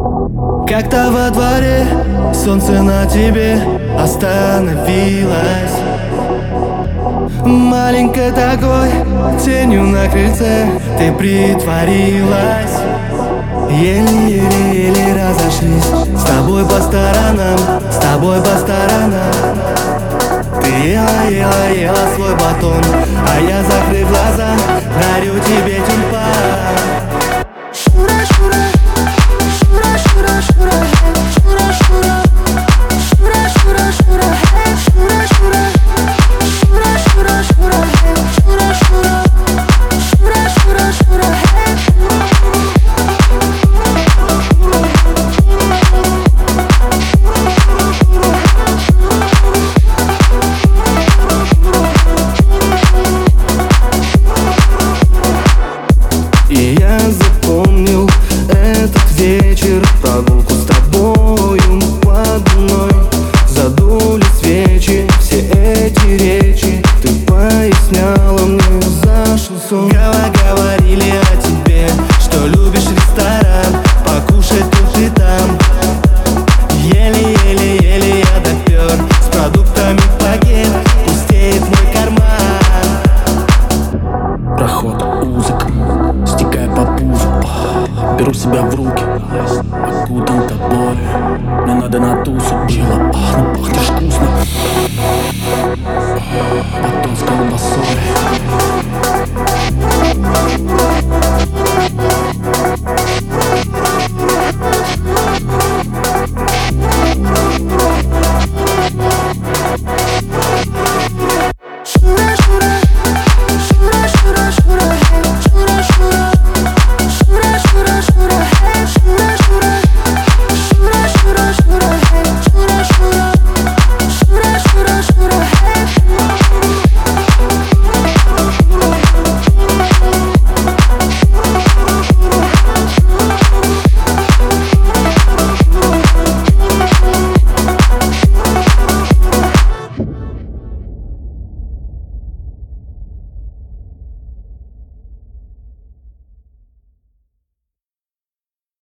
Как-то во дворе солнце на тебе остановилось, маленькой такой тенью на крыльце ты притворилась. Еле-еле-еле разошлись с тобой по сторонам, с тобой по сторонам. Ты ела свой батон, а я, закрыв глаза, дарю тебе тюльпан. Шура, шура, шура, шура, шура, шура, шура, шура, шура, шура, шура, шура, шура, шура, шура, шура, шура, шура, шура, шура. И я запомнил этот вечер, прогулку с тобою под луной. Задули свечи, все эти речи ты поясняла мне за шансон. Говорили о тебе, что любишь ресторан, покушать тут и там. Еле-еле-еле я допер с продуктами в пакет, пустеет мой карман. Проход узок, стекая по пузу, беру себя в руки, окутан тобой. Мне надо на тусу, чила, ну пахнешь вкусно, батон с колбасой.